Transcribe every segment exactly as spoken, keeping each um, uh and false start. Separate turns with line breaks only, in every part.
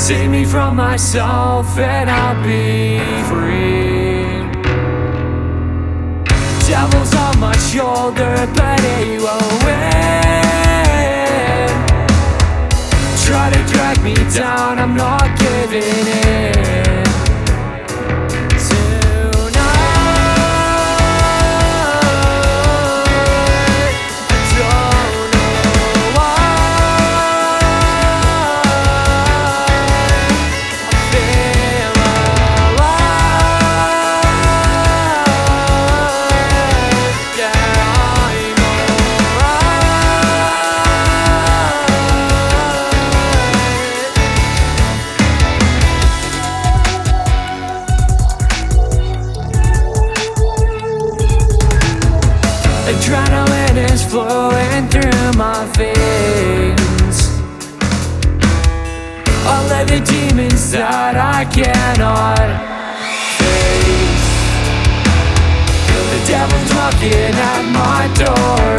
Save me from myself and I'll be free. Devil's on my shoulder, but he won't win. Try to drag me down, I'm not giving in. Adrenaline is flowing through my veins. All of the demons that I cannot face. The devil's knocking at my door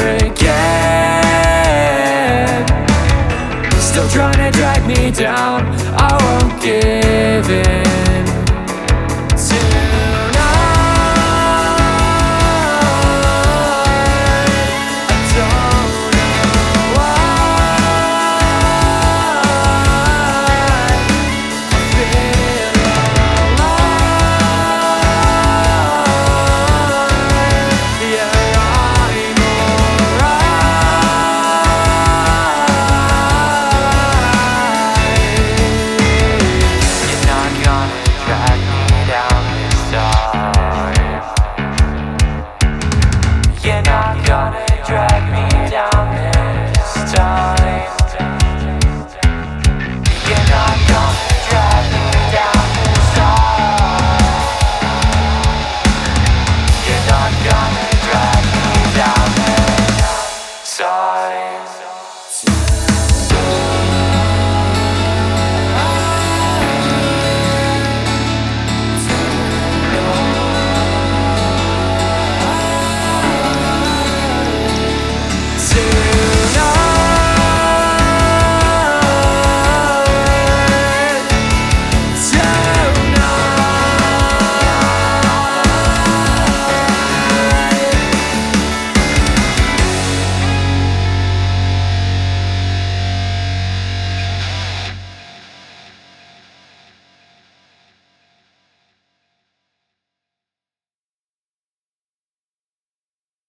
again, still trying to drag me down. I won't give in.